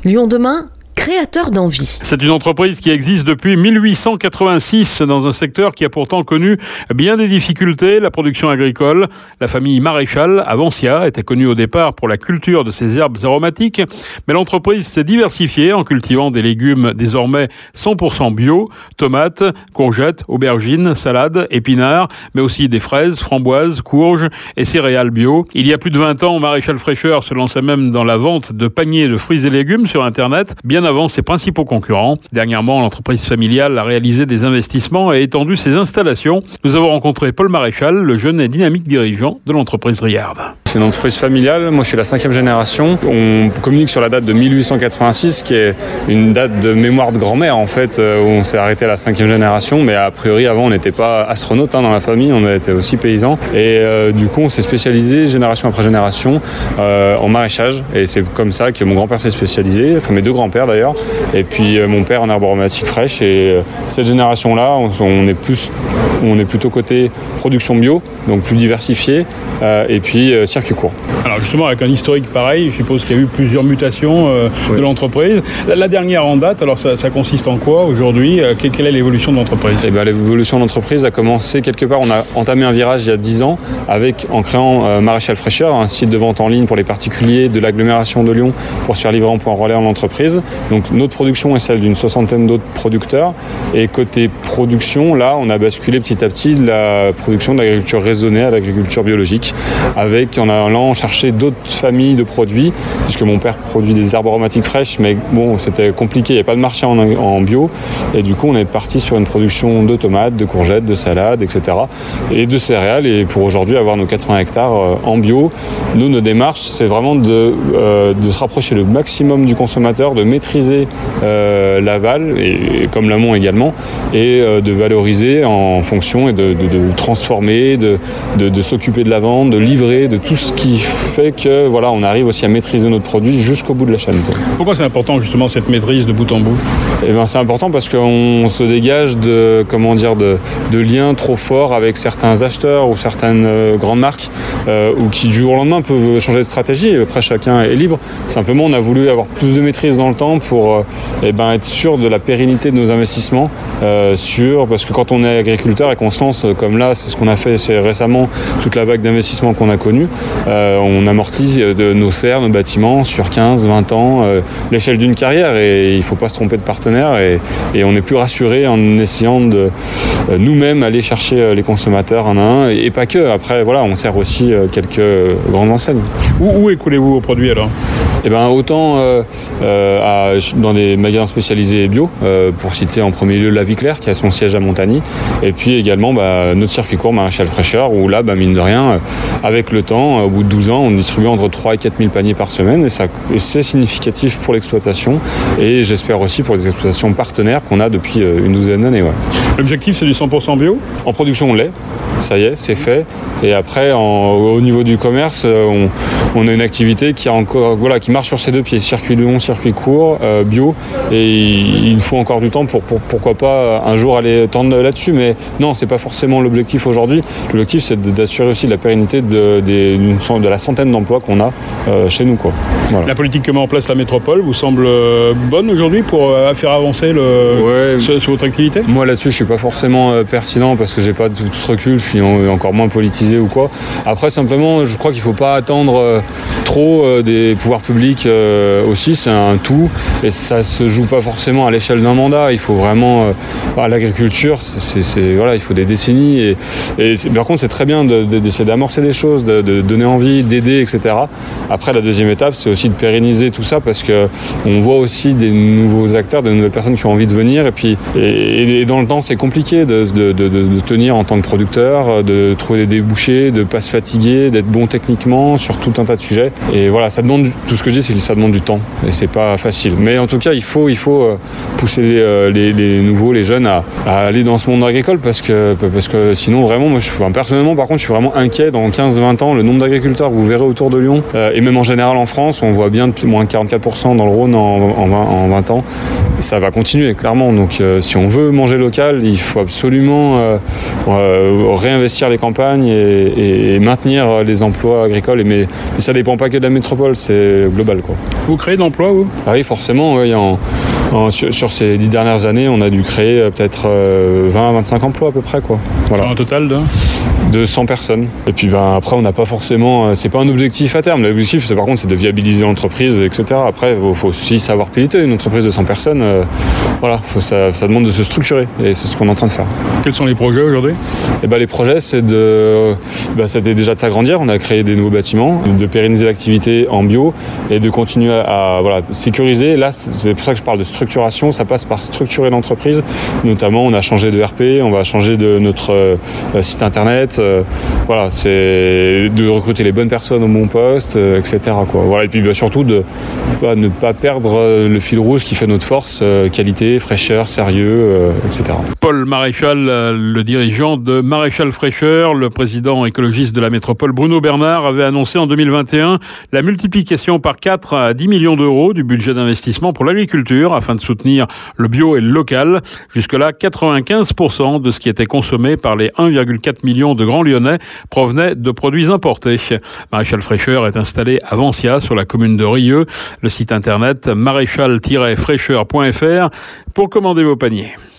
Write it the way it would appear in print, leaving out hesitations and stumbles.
Lyon demain, créateur d'envie. C'est une entreprise qui existe depuis 1886 dans un secteur qui a pourtant connu bien des difficultés, la production agricole. La famille Maréchal, à Vancia, était connue au départ pour la culture de ces herbes aromatiques, mais l'entreprise s'est diversifiée en cultivant des légumes désormais 100% bio, tomates, courgettes, aubergines, salades, épinards, mais aussi des fraises, framboises, courges et céréales bio. Il y a plus de 20 ans, Maréchal Fraîcheur se lançait même dans la vente de paniers de fruits et légumes sur Internet, bien avant ses principaux concurrents. Dernièrement, l'entreprise familiale a réalisé des investissements et étendu ses installations. Nous avons rencontré Paul Maréchal, le jeune et dynamique dirigeant de l'entreprise Riard. C'est une entreprise familiale, moi je suis la 5e génération. On communique sur la date de 1886, qui est une date de mémoire de grand-mère en fait, où on s'est arrêté à la 5e génération, mais a priori avant on n'était pas astronaute dans la famille, on était aussi paysans. Et du coup on s'est spécialisé génération après génération en maraîchage, et c'est comme ça que mon grand-père s'est spécialisé, enfin mes deux grands-pères d'ailleurs, et puis mon père en herbes aromatiques fraîches. Et cette génération-là, on est plutôt côté production bio, donc plus diversifié, et puis circuit court. Alors justement, avec un historique pareil, je suppose qu'il y a eu plusieurs mutations de l'entreprise. La dernière en date, alors ça consiste en quoi aujourd'hui? Quelle est l'évolution de l'entreprise? L'évolution de l'entreprise a commencé quelque part, on a entamé un virage il y a 10 ans en créant Maréchal Fraîcheur, un site de vente en ligne pour les particuliers de l'agglomération de Lyon pour se faire livrer en point relais en entreprise. Donc notre production est celle d'une 60aine d'autres producteurs, et côté production, là on a basculé petit à petit de la production de l'agriculture raisonnée à l'agriculture biologique, en allant chercher d'autres familles de produits, puisque mon père produit des herbes aromatiques fraîches, mais bon, c'était compliqué, il n'y avait pas de marché en bio, et du coup on est parti sur une production de tomates, de courgettes, de salades, etc. et de céréales, et pour aujourd'hui avoir nos 80 hectares en bio. Nos démarches, c'est vraiment de se rapprocher le maximum du consommateur, de maîtriser l'aval, et comme l'amont également, et de valoriser en fonction, et de transformer, de s'occuper de la vente, de livrer, de tout ce qui fait que voilà, on arrive aussi à maîtriser notre produit jusqu'au bout de la chaîne. Pourquoi c'est important justement cette maîtrise de bout en bout? C'est important parce qu'on se dégage de liens trop forts avec certains acheteurs ou certaines grandes marques, ou qui du jour au lendemain peuvent changer de stratégie. Après, chacun est libre. Simplement, on a voulu avoir plus de maîtrise dans le temps pour être sûr de la pérennité de nos investissements, parce que quand on est agriculteur et qu'on se lance comme là, c'est ce qu'on a fait récemment, toute la vague d'investissement qu'on a connue, on amortit nos serres, nos bâtiments sur 15, 20 ans, l'échelle d'une carrière, et il ne faut pas se tromper de partenaire, et on est plus rassuré en essayant de nous-mêmes aller chercher les consommateurs un à un, et pas que. Après, voilà, on sert aussi quelques grandes enseignes. Où écoulez-vous vos produits alors? Autant dans des magasins spécialisés bio, pour citer en premier lieu La Vie Claire, qui a son siège à Montagny, et puis également notre circuit court Maréchal Fraîcheur, où là, mine de rien, avec le temps, au bout de 12 ans, on distribue entre 3 et 4 000 paniers par semaine, et c'est significatif pour l'exploitation, et j'espère aussi pour les exploitations partenaires qu'on a depuis une douzaine d'années. Ouais. L'objectif, c'est du 100% bio? En production, on l'est. Ça y est, c'est fait. Et après, au niveau du commerce, on a une activité qui marche sur ses deux pieds, circuit long, circuit court, bio, et il faut encore du temps pour pourquoi pas un jour aller tendre là-dessus, mais non, c'est pas forcément l'objectif aujourd'hui. L'objectif, c'est d'assurer aussi la pérennité de la centaine d'emplois qu'on a chez nous, quoi. Voilà. La politique que met en place la métropole vous semble bonne aujourd'hui pour faire avancer sur votre activité? Moi là-dessus, je suis pas forcément pertinent parce que j'ai pas tout ce recul, je suis encore moins politisé ou quoi. Après, simplement, je crois qu'il faut pas attendre trop des pouvoirs publics aussi, c'est un tout, et ça se joue pas forcément à l'échelle d'un mandat. Il faut vraiment l'agriculture, il faut des décennies, et par contre c'est très bien d'essayer d'amorcer des choses, de donner envie, d'aider, etc. Après, la deuxième étape, c'est aussi de pérenniser tout ça, parce que on voit aussi des nouveaux acteurs, de nouvelles personnes qui ont envie de venir, et dans le temps c'est compliqué de tenir en tant que producteur, de trouver des débouchés, de pas se fatiguer, d'être bon techniquement sur tout un tas de sujets. Et voilà, ça demande tout ce que je dis, c'est que ça demande du temps, et c'est pas facile. Mais en tout cas, il faut pousser les nouveaux, les jeunes à aller dans ce monde agricole, parce que sinon vraiment, moi personnellement par contre, je suis vraiment inquiet. Dans 15-20 ans, le nombre d'agriculteurs que vous verrez autour de Lyon, et même en général en France, on voit bien moins 44% dans le Rhône en 20 ans. Ça va continuer clairement. Donc si on veut manger local, il faut absolument réinvestir les campagnes et maintenir les emplois agricoles. Mais ça dépend pas que de la métropole, c'est global, quoi. Vous créez de l'emploi, vous ? Ah oui, forcément, oui, sur ces 10 dernières années, on a dû créer peut-être 20 à 25 emplois à peu près, quoi. Voilà. Sur un total de 100 personnes. Et puis après, on n'a pas forcément... c'est pas un objectif à terme. L'objectif, par contre, c'est de viabiliser l'entreprise, etc. Après, il faut aussi savoir piloter une entreprise de 100 personnes. Voilà, ça demande de se structurer. Et c'est ce qu'on est en train de faire. Quels sont les projets aujourd'hui ? Les projets, c'était déjà de s'agrandir. On a créé des nouveaux bâtiments, de pérenniser l'activité en bio et de continuer à sécuriser. Là, c'est pour ça que je parle de structuration. Ça passe par structurer l'entreprise. Notamment, on a changé de RP, on va changer de notre site internet. Voilà, c'est de recruter les bonnes personnes au bon poste, etc., quoi. Voilà, et puis surtout de ne pas perdre le fil rouge qui fait notre force, qualité, fraîcheur, sérieux, etc. Paul Maréchal, le dirigeant de Maréchal Fraîcheur, le président écologiste de la métropole Bruno Bernard avait annoncé en 2021 la multiplication par 4 à 10 millions d'euros du budget d'investissement pour l'agriculture afin de soutenir le bio et le local. Jusque-là, 95% de ce qui était consommé par les 1,4 million de Grands Lyonnais provenait de produits importés. Maréchal Fraîcheur est installé à Vancia, sur la commune de Rieux. Le site internet maréchal-fraîcheur.fr pour commander vos paniers.